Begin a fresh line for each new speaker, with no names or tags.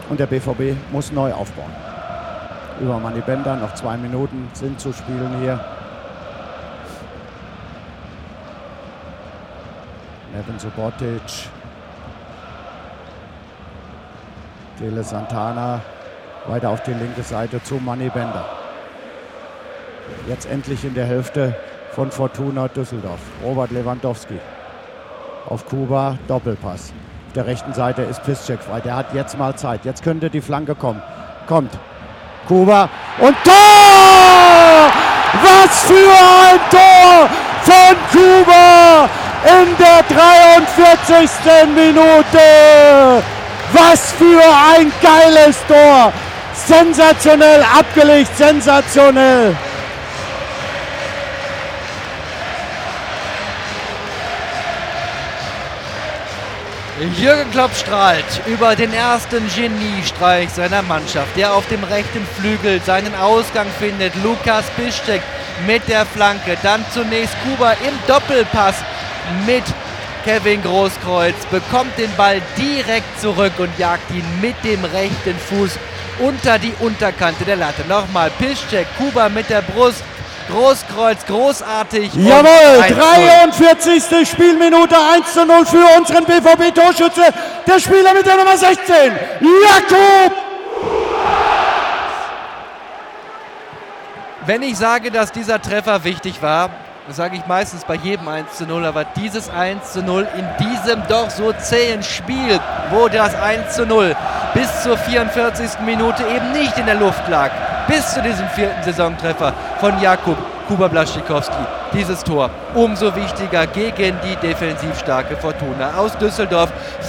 Und der BVB muss neu aufbauen. Über Manni Bender, noch 2 Minuten sind zu spielen hier. Neven Subotic. Tele Santana weiter auf die linke Seite zu Manni Bender. Jetzt endlich in der Hälfte von Fortuna Düsseldorf. Robert Lewandowski auf Kuba, Doppelpass. Auf der rechten Seite ist Piszczek frei. Der hat jetzt mal Zeit. Jetzt könnte die Flanke kommen. Kommt Kuba und Tor! Was für ein Tor von Kuba in der 43. Minute! Was für ein geiles Tor! Sensationell abgelegt, sensationell!
Jürgen Klopp strahlt über den ersten Geniestreich seiner Mannschaft, der auf dem rechten Flügel seinen Ausgang findet. Lukas Piszczek mit der Flanke, dann zunächst Kuba im Doppelpass mit Kevin Großkreuz, bekommt den Ball direkt zurück und jagt ihn mit dem rechten Fuß unter die Unterkante der Latte. Nochmal Piszczek, Kuba mit der Brust, Großkreuz, großartig.
Jawohl, 43. Spielminute, 1:0 für unseren BVB-Torschütze, der Spieler mit der Nummer 16, Jakub.
Wenn ich sage, dass dieser Treffer wichtig war, das sage ich meistens bei jedem 1:0, aber dieses 1:0 in diesem doch so zähen Spiel, wo das 1:0 bis zur 44. Minute eben nicht in der Luft lag, bis zu diesem 4. Saisontreffer von Jakub Kuba Blaszczykowski. Dieses Tor umso wichtiger gegen die defensiv starke Fortuna aus Düsseldorf.